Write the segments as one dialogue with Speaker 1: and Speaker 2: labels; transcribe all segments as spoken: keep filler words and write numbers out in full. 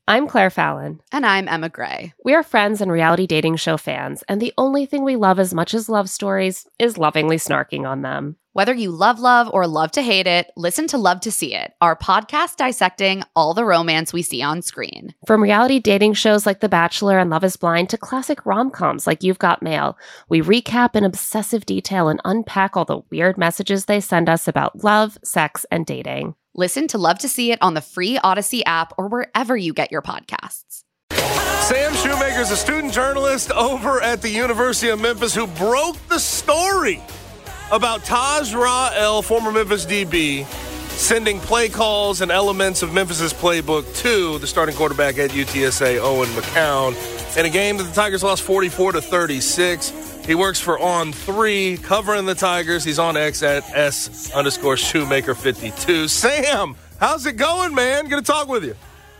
Speaker 1: I'm Claire Fallon.
Speaker 2: And I'm Emma Gray.
Speaker 1: We are friends and reality dating show fans, and the only thing we love as much as love stories is lovingly snarking on them.
Speaker 2: Whether you love love or love to hate it, listen to Love to See It, our podcast dissecting all the romance we see on screen.
Speaker 1: From reality dating shows like The Bachelor and Love is Blind to classic rom-coms like You've Got Mail, we recap in obsessive detail and unpack all the weird messages they send us about love, sex, and dating.
Speaker 2: Listen to Love to See It on the free Odyssey app or wherever you get your podcasts.
Speaker 3: Sam Shoemaker is a student journalist over at the University of Memphis who broke the story about Taj Rahel, former Memphis D B, sending play calls and elements of Memphis's playbook to the starting quarterback at U T S A, Owen McCown, in a game that the Tigers lost forty-four to thirty-six. He works for On three, covering the Tigers. He's on X at S underscore Shoemaker fifty-two. Sam, how's it going, man? Good to talk with you.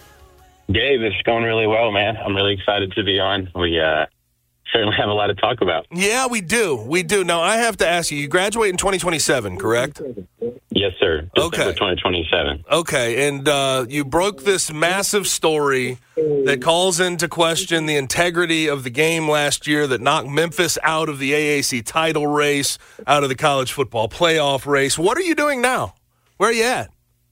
Speaker 4: Gabe, it's going really well, man. I'm really excited to be on. We uh, certainly have a lot to talk about.
Speaker 3: Yeah, we do. We do. Now, I have to ask you, you graduate in twenty twenty-seven, correct?
Speaker 4: Yes, sir. December
Speaker 3: Okay.
Speaker 4: twenty twenty-seven.
Speaker 3: Okay, and uh, you broke this massive story that calls into question the integrity of the game last year that knocked Memphis out of the A A C title race, out of the college football playoff race. What are you doing now? Where are you at?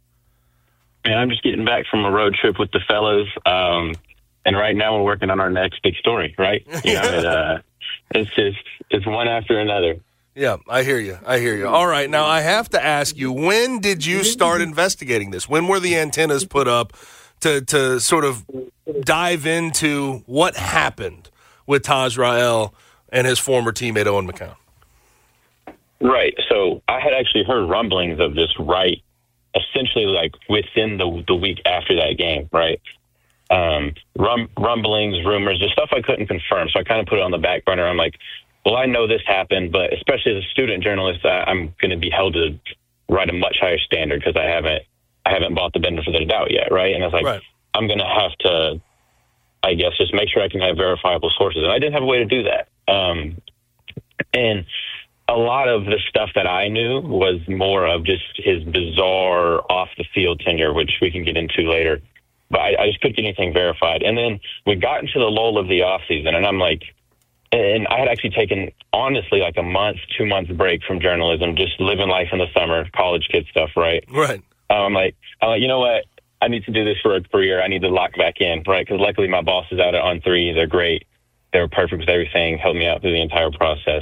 Speaker 4: Man, I'm just getting back from a road trip with the fellows, um, and right now we're working on our next big story, right? You know, it, uh, it's just, it's one after another.
Speaker 3: Yeah, I hear you. I hear you. All right, now I have to ask you, when did you start investigating this? When were the antennas put up to, to sort of dive into what happened with Taj Rahel and his former teammate Owen McCown?
Speaker 4: Right. So I had actually heard rumblings of this right essentially like within the the week after that game, right? Um, rum, rumblings, rumors, just stuff I couldn't confirm. So I kind of put it on the back burner. I'm like, well, I know this happened, but especially as a student journalist, I, I'm going to be held to write a much higher standard because I haven't I haven't bought the benefit of the doubt yet, right? And I was like,
Speaker 3: right.
Speaker 4: I'm going to have to, I guess, just make sure I can have verifiable sources. And I didn't have a way to do that. Um, and a lot of the stuff that I knew was more of just his bizarre off-the-field tenure, which we can get into later. But I, I just couldn't get anything verified. And then we got into the lull of the offseason, and I'm like, and I had actually taken, honestly, like a month, two months break from journalism, just living life in the summer, college kid stuff, right?
Speaker 3: Right.
Speaker 4: I'm like, I'm like, you know what? I need to do this for a career. I need to lock back in, right? Because luckily my boss is out at On three. They're great. They were perfect with everything, helped me out through the entire process.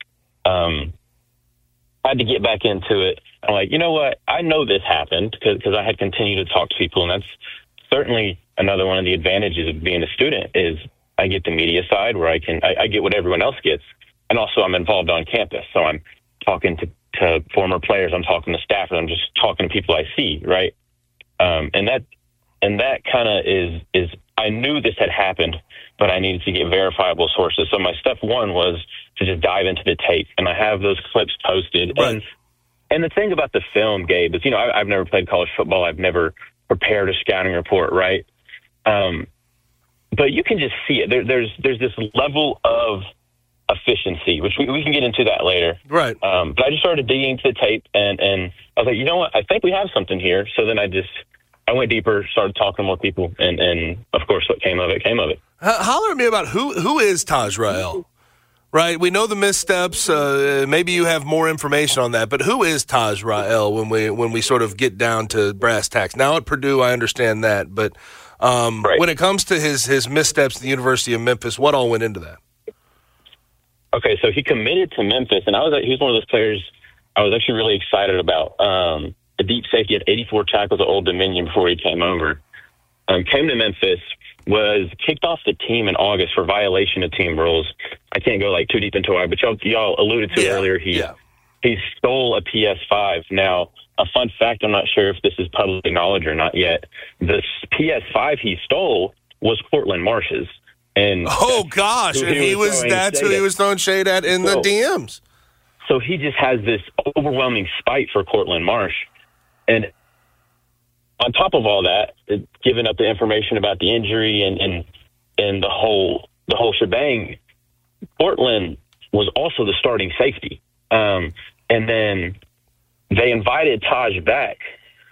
Speaker 4: Um, I had to get back into it. I'm like, you know what? I know this happened because I had continued to talk to people, and that's certainly another one of the advantages of being a student is I get the media side where I can I, I get what everyone else gets, and also I'm involved on campus, so I'm talking to, to former players, I'm talking to staff, and I'm just talking to people I see, right? Um, and that and that kind of is is I knew this had happened, but I needed to get verifiable sources. So my step one was to just dive into the tape, and I have those clips posted.
Speaker 3: Right.
Speaker 4: And and the thing about the film, Gabe, is, you know, I, I've never played college football. I've never prepared a scouting report, right? Um, but you can just see it. There, there's there's this level of efficiency, which we, we can get into that later.
Speaker 3: Right.
Speaker 4: Um, but I just started digging into the tape, and, and I was like, you know what? I think we have something here. So then I just I went deeper, started talking to more people, and, and of course, what came of it came of it.
Speaker 3: H- holler at me about who who is Taj Rahel? Right, we know the missteps. Uh, maybe you have more information on that, but who is Taj Rahel when we when we sort of get down to brass tacks? Now at Purdue, I understand that, but um,
Speaker 4: right.
Speaker 3: when it comes to his his missteps at the University of Memphis, what all went into that?
Speaker 4: Okay, so he committed to Memphis, and I was he was one of those players I was actually really excited about. Um, a deep safety at eighty-four tackles at Old Dominion before he came over. Um, came to Memphis, was kicked off the team in August for violation of team rules. I can't go like too deep into it, but y'all, y'all alluded to
Speaker 3: yeah,
Speaker 4: earlier. He
Speaker 3: yeah.
Speaker 4: he stole a P S five. Now, a fun fact, I'm not sure if this is public knowledge or not yet. The P S five he stole was Cortland Marsh's. And
Speaker 3: oh gosh, and he was that's who he was throwing shade at in the D Ms.
Speaker 4: So he just has this overwhelming spite for Cortland Marsh. And on top of all that, it, giving up the information about the injury and, and and the whole the whole shebang, Portland was also the starting safety. Um, and then they invited Taj back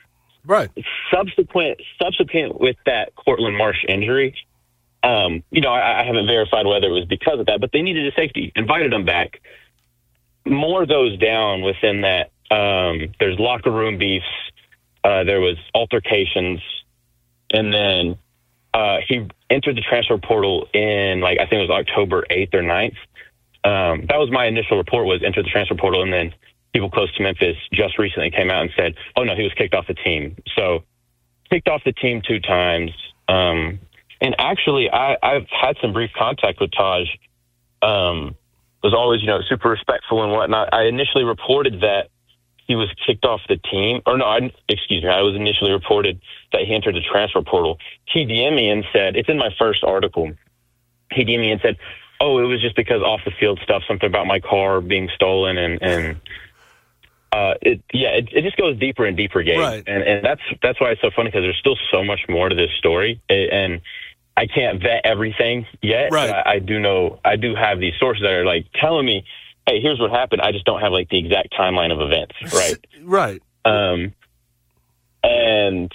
Speaker 3: Right.
Speaker 4: Subsequent, subsequent with that Cortland Marsh injury, um, you know, I, I haven't verified whether it was because of that, but they needed a safety, invited him back. More goes down within that. Um, there's locker room beefs. Uh, there was altercations. And then uh, he entered the transfer portal in, like, I think it was October eighth or ninth. Um, that was my initial report, was enter the transfer portal. And then people close to Memphis just recently came out and said, oh, no, he was kicked off the team. So kicked off the team two times. Um, and actually, I, I've had some brief contact with Taj. Um, was always, you know, super respectful and whatnot. I initially reported that he was kicked off the team. Or no, I, excuse me, I was initially reported that he entered the transfer portal. He D M'd me and said, it's in my first article. He D M'd me and said, oh, it was just because off the field stuff, something about my car being stolen. And, and uh, it, yeah, it, it just goes deeper and deeper, Gabe.
Speaker 3: Right.
Speaker 4: And, and that's, that's why it's so funny, because there's still so much more to this story. And I can't vet everything yet.
Speaker 3: Right.
Speaker 4: But I, I do know, I do have these sources that are like telling me, hey, here's what happened. I just don't have like the exact timeline of events. Right.
Speaker 3: Right.
Speaker 4: Um, and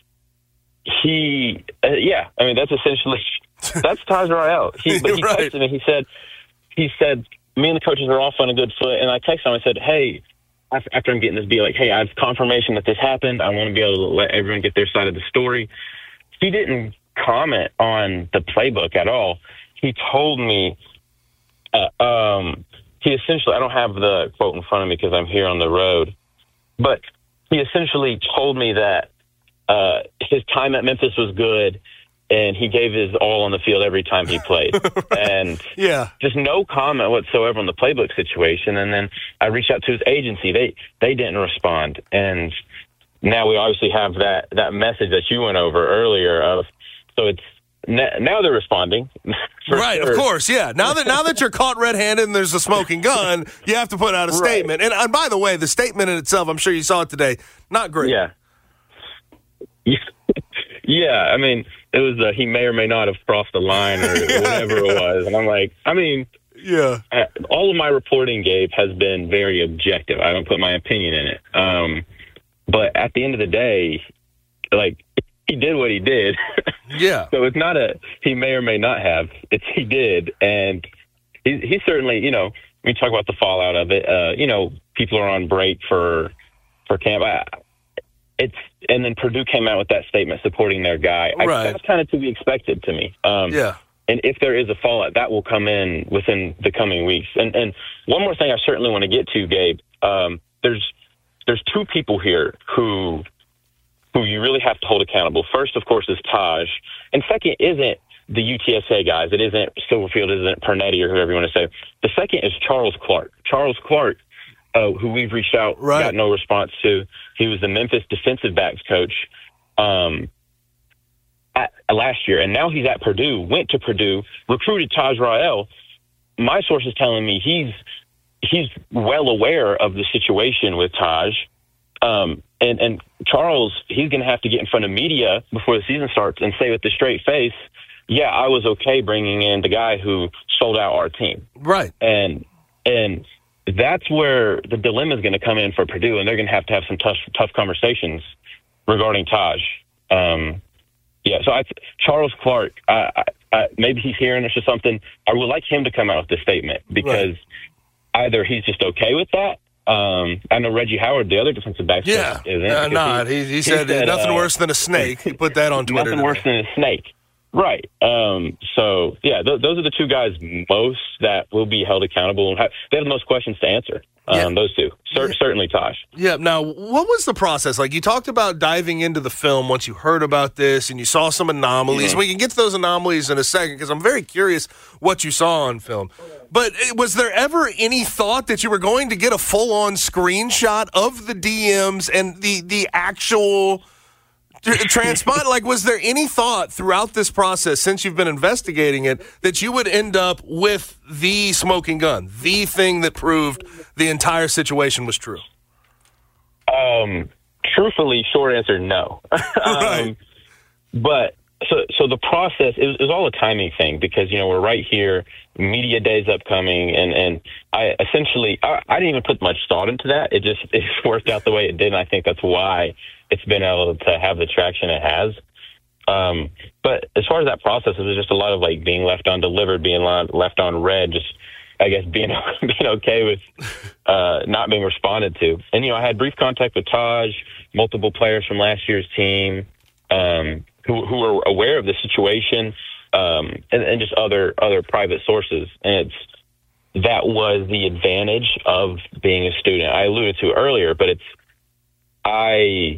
Speaker 4: he, uh, yeah, I mean, that's essentially, that's Taj Rael. He, but he
Speaker 3: Right.
Speaker 4: texted me, he said, he said, me and the coaches are off on a good foot. And I texted him, I said, hey, after I'm getting this deal, like, hey, I have confirmation that this happened. I want to be able to let everyone get their side of the story. He didn't comment on the playbook at all. He told me, uh, um, he essentially, I don't have the quote in front of me because I'm here on the road, but he essentially told me that uh, his time at Memphis was good and he gave his all on the field every time he played. Right. And
Speaker 3: yeah,
Speaker 4: just no comment whatsoever on the playbook situation. And then I reached out to his agency. They, they didn't respond. And now we obviously have that, that message that you went over earlier of, so it's now they're responding.
Speaker 3: Right,
Speaker 4: sure.
Speaker 3: Of course, yeah. Now that now that you're caught red-handed and there's a smoking gun, you have to put out a
Speaker 4: Right.
Speaker 3: statement. And, and by the way, the statement in itself, I'm sure you saw it today, not great.
Speaker 4: Yeah. Yeah, I mean, it was uh, he may or may not have crossed the line or
Speaker 3: yeah,
Speaker 4: whatever
Speaker 3: yeah.
Speaker 4: it was. And I'm like, I mean,
Speaker 3: yeah.
Speaker 4: all of my reporting, Gabe, has been very objective. I don't put my opinion in it. Um, but at the end of the day, like, he did what he did.
Speaker 3: Yeah.
Speaker 4: So it's not a he may or may not have. It's he did. And he, he certainly, you know, we talk about the fallout of it. Uh, you know, people are on break for for camp. I, it's and then Purdue came out with that statement supporting their guy. I,
Speaker 3: right.
Speaker 4: That's kind of to be expected to me. Um,
Speaker 3: yeah.
Speaker 4: And if there is a fallout, that will come in within the coming weeks. And and one more thing I certainly want to get to, Gabe. Um, there's there's two people here who. who you really have to hold accountable. First, of course, is Taj. And second isn't the U T S A guys. It isn't Silverfield, it isn't Pernetti or whoever you want to say. The second is Charles Clark. Charles Clark, uh, who we've reached out,
Speaker 3: right.
Speaker 4: got no response to. He was the Memphis defensive backs coach um, at, last year. And now he's at Purdue, went to Purdue, recruited Taj Rael. My source is telling me he's he's well aware of the situation with Taj. Um, and, and Charles, he's going to have to get in front of media before the season starts and say with a straight face, yeah, I was okay bringing in the guy who sold out our team.
Speaker 3: Right.
Speaker 4: And, and that's where the dilemma is going to come in for Purdue. And they're going to have to have some tough, tough conversations regarding Taj. Um, yeah. So I, Charles Clark, I, I, I, maybe he's hearing us or something. I would like him to come out with this statement because right. either he's just okay with that. Um, I know Reggie Howard, the other defensive back,
Speaker 3: yeah,
Speaker 4: isn't.
Speaker 3: Uh, not. He, he, he said, said nothing uh, worse than a snake. He put that on Twitter.
Speaker 4: Nothing worse than a snake. Right. Um, so, yeah, th- those are the two guys most that will be held accountable. And have, they have the most questions to answer, um, yeah. those two. Cer- yeah. Certainly Taj.
Speaker 3: Yeah. Now, what was the process? Like, you talked about diving into the film once you heard about this and you saw some anomalies. Mm-hmm. We can get to those anomalies in a second because I'm very curious what you saw on film. But was there ever any thought that you were going to get a full-on screenshot of the D Ms and the, the actual transpond? Like, was there any thought throughout this process, since you've been investigating it, that you would end up with the smoking gun, the thing that proved the entire situation was true?
Speaker 4: Um, truthfully, short answer, no.
Speaker 3: Right.
Speaker 4: um, but so, so the process, it was, it was all a timing thing because, you know, we're right here, media day's upcoming, and, and I essentially, I, I didn't even put much thought into that. It just, it just worked out the way it did, and I think that's why it's been able to have the traction it has. Um, but as far as that process, it was just a lot of like being left undelivered, being left on red, just I guess being being okay with uh, not being responded to. And you know, I had brief contact with Taj, multiple players from last year's team um, who who were aware of the situation, um, and, and just other other private sources. And it's that was the advantage of being a student. I alluded to earlier, but it's I.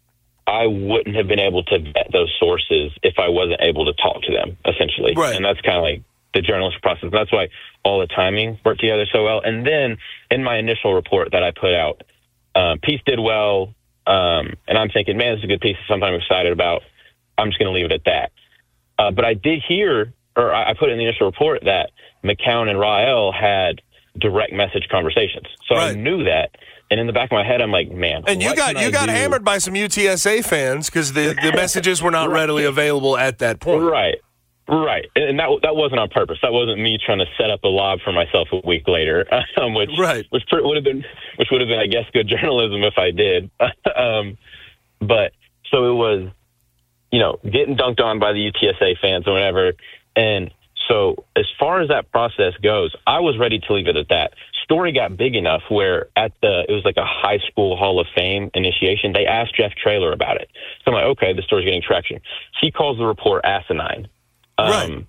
Speaker 4: I wouldn't have been able to vet those sources if I wasn't able to talk to them, essentially.
Speaker 3: Right.
Speaker 4: And that's kind of like the journalistic process. That's why all the timing worked together so well. And then in my initial report that I put out, um, piece did well. Um, and I'm thinking, man, this is a good piece. It's something I'm excited about. I'm just going to leave it at that. Uh, but I did hear, or I put in the initial report that McCown and Rael had direct message conversations. So right. I knew that. And in the back of my head, I'm like, man.
Speaker 3: And you got you I got do? hammered by some U T S A fans because the, the messages were not right. readily available at that point.
Speaker 4: Right, right. And that that wasn't on purpose. That wasn't me trying to set up a lob for myself a week later, um, which
Speaker 3: right.
Speaker 4: which would have been which would have been, I guess, good journalism if I did. um, but so it was, you know, getting dunked on by the U T S A fans or whatever. And so as far as that process goes, I was ready to leave it at that. Story got big enough where at the, it was like a high school Hall of Fame initiation. They asked Jeff Traylor about it. So I'm like, okay, the story's getting traction. He calls the report asinine. Um,
Speaker 3: right.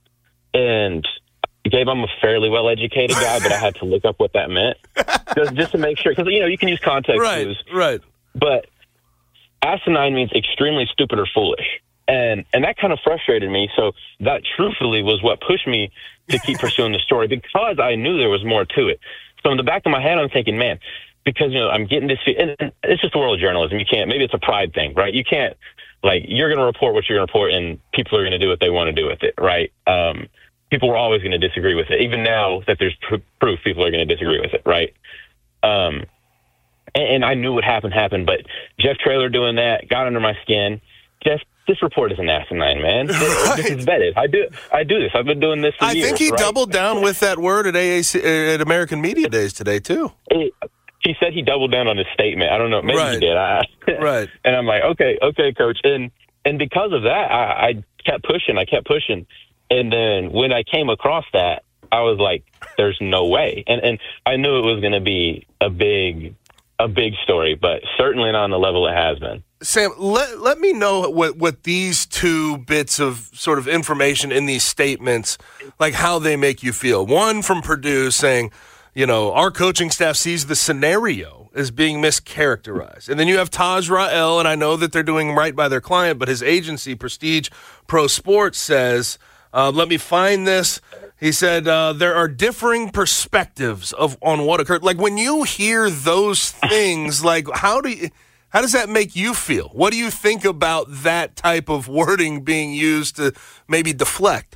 Speaker 4: And Gabe, I'm a fairly well-educated guy, but I had to look up what that meant just, just to make sure. Because, you know, you can use context
Speaker 3: right,
Speaker 4: clues.
Speaker 3: Right,
Speaker 4: But asinine means extremely stupid or foolish. And and that kind of frustrated me. So that truthfully was what pushed me to keep pursuing the story because I knew there was more to it. So in the back of my head, I'm thinking, man, because, you know, I'm getting this, and it's just the world of journalism. You can't, maybe it's a pride thing, right? You can't, like, you're going to report what you're going to report and people are going to do what they want to do with it, right? Um, people are always going to disagree with it. Even now that there's pr- proof, people are going to disagree with it, right? Um, and, and I knew what happened happened, but Jeff Traylor doing that got under my skin. Jeff, this report is an asinine, man. This,
Speaker 3: right.
Speaker 4: this is vetted. I do. I do this. I've been doing this for
Speaker 3: I
Speaker 4: years. I
Speaker 3: think he
Speaker 4: right?
Speaker 3: doubled down with that word at A A C at American Media Days today too.
Speaker 4: He, he said he doubled down on his statement. I don't know. Maybe
Speaker 3: right.
Speaker 4: he did. I,
Speaker 3: right.
Speaker 4: And I'm like, okay, okay, coach. And and because of that, I, I kept pushing. I kept pushing. And then when I came across that, I was like, "There's no way." And and I knew it was going to be a big, a big story, but certainly not on the level it has been.
Speaker 3: Sam, let let me know what, what these two bits of sort of information in these statements, like how they make you feel. One from Purdue saying, you know, our coaching staff sees the scenario as being mischaracterized. And then you have Taj Rael, and I know that they're doing right by their client, but his agency, Prestige Pro Sports, says, uh, let me find this. He said, uh, there are differing perspectives of on what occurred. Like, when you hear those things, like, how do you... How does that make you feel? What do you think about that type of wording being used to maybe deflect?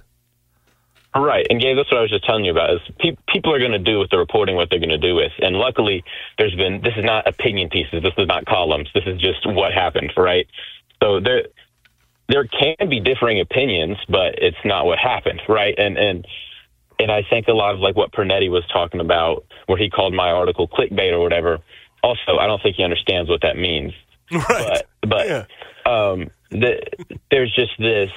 Speaker 4: Right. And, Gabe, that's what I was just telling you about. Is pe- people are going to do with the reporting what they're going to do with. And luckily, there's been – this is not opinion pieces. This is not columns. This is just what happened, right? So there there can be differing opinions, but it's not what happened, right? And and and I think a lot of, like, what Pernetti was talking about, where he called my article clickbait or whatever – also, I don't think he understands what that means.
Speaker 3: Right.
Speaker 4: But, but
Speaker 3: yeah.
Speaker 4: um, the, there's just this,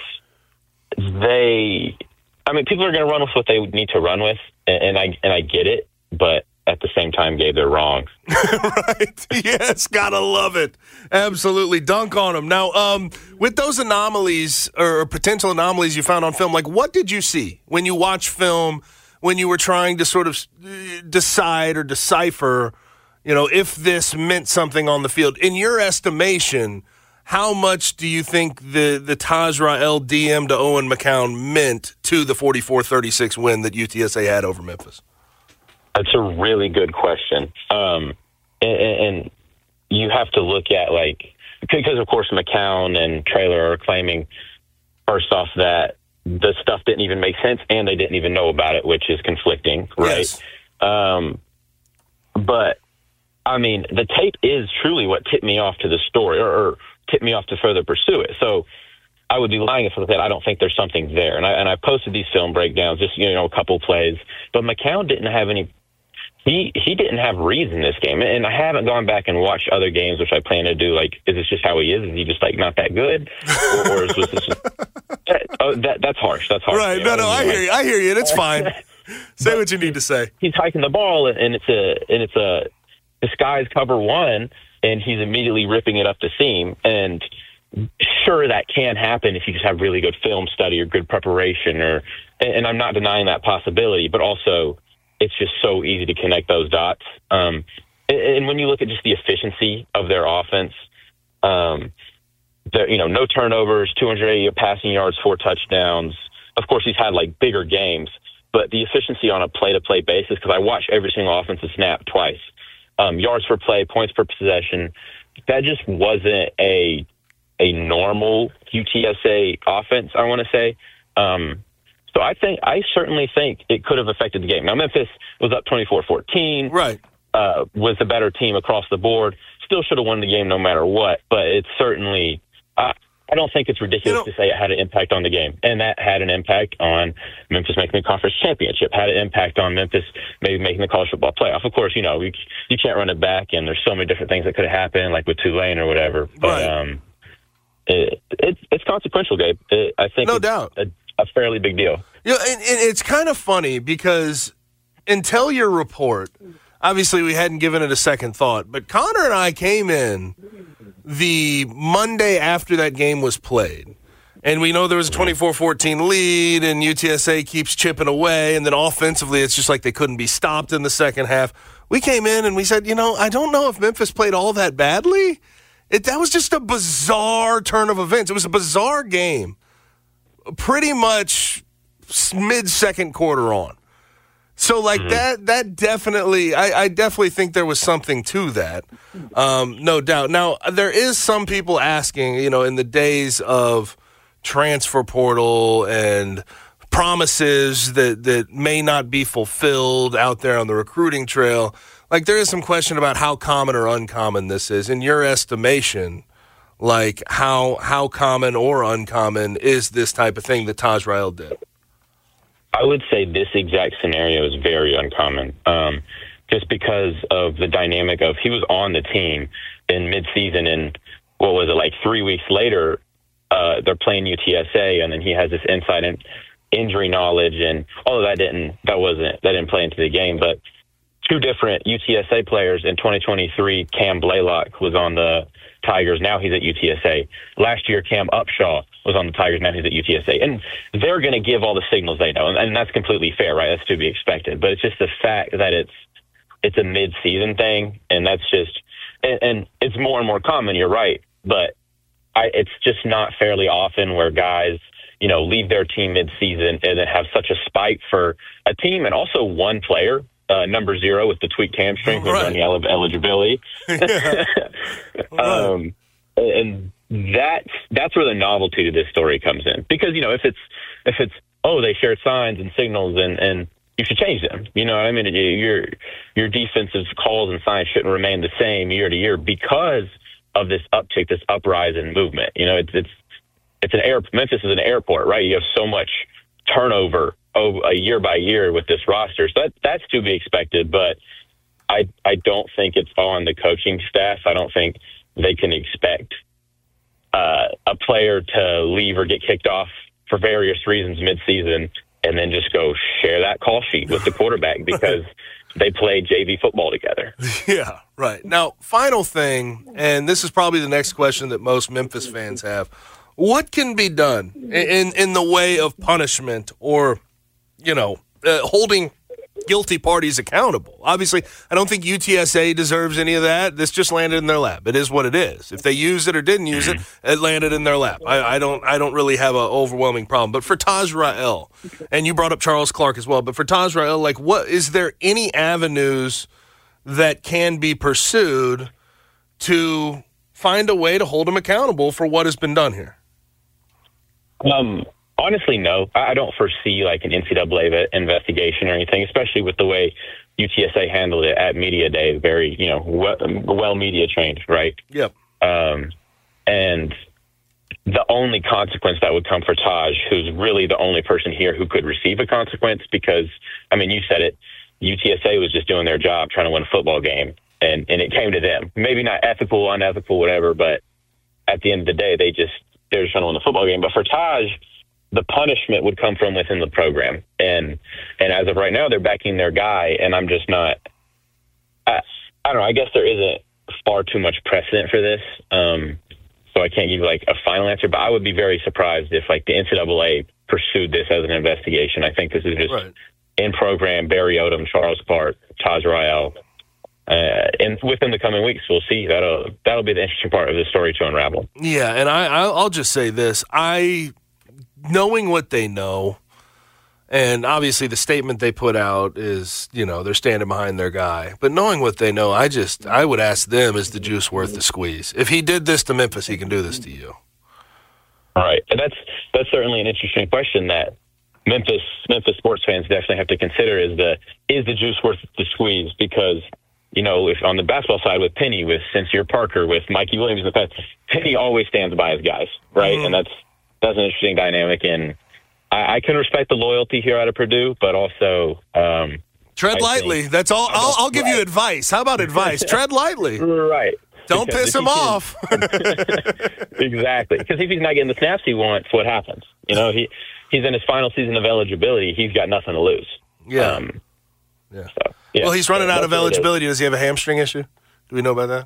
Speaker 4: they, I mean, people are going to run with what they need to run with, and, and I and I get it, but at the same time, Gabe, they're wrong.
Speaker 3: Right. Yes, gotta love it. Absolutely. Dunk on them. Now, um, with those anomalies or potential anomalies you found on film, like, what did you see when you watch film, when you were trying to sort of decide or decipher, you know, if this meant something on the field? In your estimation, how much do you think the, the Taj Rael D M to Owen McCown meant to the forty-four thirty-six win that U T S A had over Memphis?
Speaker 4: That's a really good question. Um, and, and you have to look at, like, because, of course, McCown and Traylor are claiming, first off, that the stuff didn't even make sense and they didn't even know about it, which is conflicting, right?
Speaker 3: Yes.
Speaker 4: Um, but, I mean, the tape is truly what tipped me off to the story, or, or tipped me off to further pursue it. So I would be lying if I said I don't think there's something there. And I and I posted these film breakdowns, just, you know, a couple plays. But McCown didn't have any he he didn't have reads in this game. And I haven't gone back and watched other games, which I plan to do. Like, is this just how he is? Is he just, like, not that good? Or, or is this just... That, oh, that, that's harsh. That's harsh.
Speaker 3: Right. No, no, I hear you. I hear you. It's fine. Say what you need to say.
Speaker 4: He's hiking the ball, and it's a and it's a disguise cover one, and he's immediately ripping it up the seam. And sure, that can happen if you just have really good film study or good preparation, or and I'm not denying that possibility, but also it's just so easy to connect those dots. Um, and, and when you look at just the efficiency of their offense, um, you know, no turnovers, two hundred eighty passing yards, four touchdowns. Of course, he's had like bigger games, but the efficiency on a play-to-play basis, because I watch every single offensive snap twice, um, yards per play, points per possession, that just wasn't a a normal U T S A offense, I want to say. Um, so I think I certainly think it could have affected the game. Now, Memphis was up twenty-four fourteen,
Speaker 3: right?
Speaker 4: Uh, was the better team across the board. Still should have won the game no matter what, but it's certainly uh, I don't think it's ridiculous you know, to say it had an impact on the game. And that had an impact on Memphis making the conference championship, had an impact on Memphis maybe making the college football playoff. Of course, you know, you, you can't run it back, and there's so many different things that could have happened, like with Tulane or whatever. But
Speaker 3: right.
Speaker 4: um, it, it, it's consequential, Gabe. It, I think
Speaker 3: no
Speaker 4: it's
Speaker 3: doubt.
Speaker 4: A, a fairly big deal.
Speaker 3: You know, and, and it's kind of funny because until your report, obviously we hadn't given it a second thought, but Connor and I came in the Monday after that game was played, and we know there was a twenty-four fourteen lead, and U T S A keeps chipping away, and then offensively it's just like they couldn't be stopped in the second half. We came in and we said, you know, I don't know if Memphis played all that badly. It, that was just a bizarre turn of events. It was a bizarre game, pretty much mid-second quarter on. So, like, mm-hmm. that that definitely, I, I definitely think there was something to that, um, no doubt. Now, there is some people asking, you know, in the days of transfer portal and promises that, that may not be fulfilled out there on the recruiting trail, like, there is some question about how common or uncommon this is. In your estimation, like, how how common or uncommon is this type of thing that Taj Rael did?
Speaker 4: I would say this exact scenario is very uncommon, um, just because of the dynamic of he was on the team in midseason, and what was it, like three weeks later, uh, they're playing U T S A, and then he has this inside in injury knowledge, and although that didn't, that wasn't, that didn't play into the game, but two different U T S A players in twenty twenty-three, Cam Blaylock was on the Tigers. Now he's at U T S A. Last year, Cam Upshaw was on the Tigers. Now he's at U T S A. And they're going to give all the signals they know. And, and that's completely fair, right? That's to be expected. But it's just the fact that it's it's a mid-season thing. And that's just and, and it's more and more common. You're right. But I, it's just not fairly often where guys, you know, leave their team mid-season and then have such a spike for a team and also one player. Uh, number zero with the tweaked hamstring for running el- eligibility. um, and that's, that's where the novelty to this story comes in. Because, you know, if it's, if it's, oh, they shared signs and signals and, and you should change them. You know what I mean? Your, your defensive calls and signs shouldn't remain the same year to year because of this uptick, this uprise in movement. You know, it's, it's, it's an air, Memphis is an airport, right? You have so much turnover over a year by year with this roster. So that, that's to be expected, but I I don't think it's on the coaching staff. I don't think they can expect uh, a player to leave or get kicked off for various reasons midseason and then just go share that call sheet with the quarterback because they play J V football together.
Speaker 3: Yeah, right. Now, final thing, and this is probably the next question that most Memphis fans have. What can be done in in the way of punishment or, you know, uh, holding guilty parties accountable? Obviously, I don't think U T S A deserves any of that. This just landed in their lap. It is what it is. If they used it or didn't use it, it landed in their lap. I, I don't I don't really have an overwhelming problem. But for Taj Rael, and you brought up Charles Clark as well, but for Taj Rael, like, what is there any avenues that can be pursued to find a way to hold him accountable for what has been done here?
Speaker 4: Um, honestly, no. I don't foresee like an N C double A investigation or anything, especially with the way U T S A handled it at Media Day. Very, you know, well, well media trained, right?
Speaker 3: Yep.
Speaker 4: Um, and the only consequence that would come for Taj, who's really the only person here who could receive a consequence, because, I mean, you said it, U T S A was just doing their job trying to win a football game, and, and it came to them. Maybe not ethical, unethical, whatever, but at the end of the day, they just, they're just trying to win the football game. But for Taj, the punishment would come from within the program. And and as of right now, they're backing their guy, and I'm just not, I, I don't know, I guess there isn't far too much precedent for this, um, so I can't give you, like, a final answer, but I would be very surprised if, like, the N C double A pursued this as an investigation. I think this is just
Speaker 3: Right.
Speaker 4: in program, Barry Odom, Charles Clark, Taj Rael. Uh, and within the coming weeks, we'll see. That'll that'll be the interesting part of the story to unravel.
Speaker 3: Yeah, and I, I'll I'll just say this. I, knowing what they know, and obviously the statement they put out is, you know, they're standing behind their guy. But knowing what they know, I just, I would ask them, is the juice worth the squeeze? If he did this to Memphis, he can do this to you.
Speaker 4: All right. And that's that's certainly an interesting question that Memphis Memphis sports fans definitely have to consider is the is the juice worth the squeeze? Because, you know, if on the basketball side with Penny, with Sincere Parker, with Mikey Williams in the past, Penny always stands by his guys, right? Mm-hmm. And that's that's an interesting dynamic. And I, I can respect the loyalty here out of Purdue, but also um,
Speaker 3: tread
Speaker 4: I
Speaker 3: lightly.
Speaker 4: Think,
Speaker 3: that's all. I'll, I'll give
Speaker 4: right.
Speaker 3: you advice. How about advice? Tread lightly.
Speaker 4: Right.
Speaker 3: Don't
Speaker 4: because
Speaker 3: piss him
Speaker 4: can,
Speaker 3: off.
Speaker 4: Exactly. Because if he's not getting the snaps he wants, what happens? You know, he he's in his final season of eligibility. He's got nothing to lose.
Speaker 3: Yeah.
Speaker 4: Um,
Speaker 3: yeah.
Speaker 4: So, yeah.
Speaker 3: Well, he's running
Speaker 4: so
Speaker 3: out of eligibility. Does he have a hamstring issue? Do we know about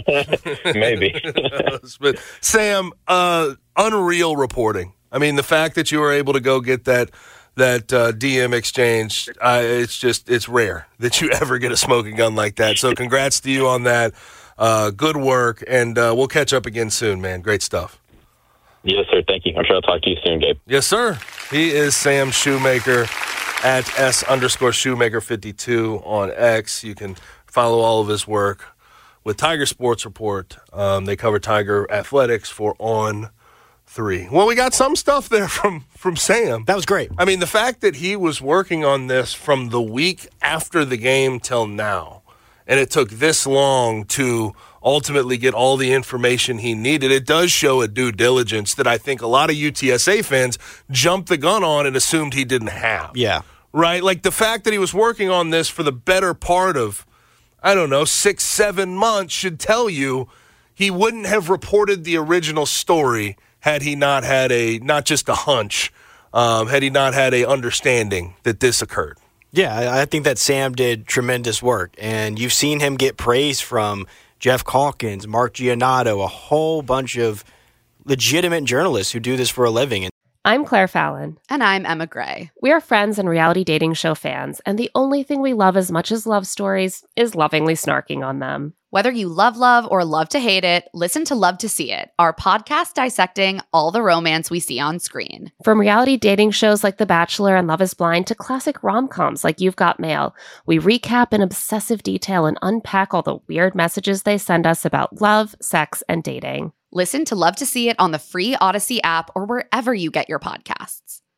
Speaker 4: that? Maybe.
Speaker 3: But Sam, uh, unreal reporting. I mean, the fact that you were able to go get that that uh, D M exchange, uh, it's just, it's rare that you ever get a smoking gun like that. So congrats to you on that. Uh, good work, and uh, we'll catch up again soon, man. Great stuff.
Speaker 4: Yes, sir. Thank you. I'm sure I'll talk to you soon, Gabe.
Speaker 3: Yes, sir. He is Sam Shoemaker at S underscore Shoemaker fifty-two on X. You can follow all of his work with Tiger Sports Report. Um, they cover Tiger athletics for On Three. Well, we got some stuff there from, from Sam.
Speaker 5: That was great.
Speaker 3: I mean, the fact that he was working on this from the week after the game till now, and it took this long to ultimately get all the information he needed, it does show a due diligence that I think a lot of U T S A fans jumped the gun on and assumed he didn't have.
Speaker 5: Yeah.
Speaker 3: Right? Like the fact that he was working on this for the better part of, I don't know, six, seven months should tell you he wouldn't have reported the original story had he not had a, not just a hunch, um, had he not had a understanding that this occurred.
Speaker 5: Yeah, I think that Sam did tremendous work, and you've seen him get praise from Jeff Calkins, Mark Giannotto, a whole bunch of legitimate journalists who do this for a living.
Speaker 1: I'm Claire Fallon.
Speaker 2: And I'm Emma Gray.
Speaker 1: We are friends and reality dating show fans, and the only thing we love as much as love stories is lovingly snarking on them.
Speaker 2: Whether you love love or love to hate it, listen to Love to See It, our podcast dissecting all the romance we see on screen.
Speaker 1: From reality dating shows like The Bachelor and Love is Blind to classic rom-coms like You've Got Mail, we recap in obsessive detail and unpack all the weird messages they send us about love, sex, and dating.
Speaker 2: Listen to Love to See It on the free Odyssey app or wherever you get your podcasts.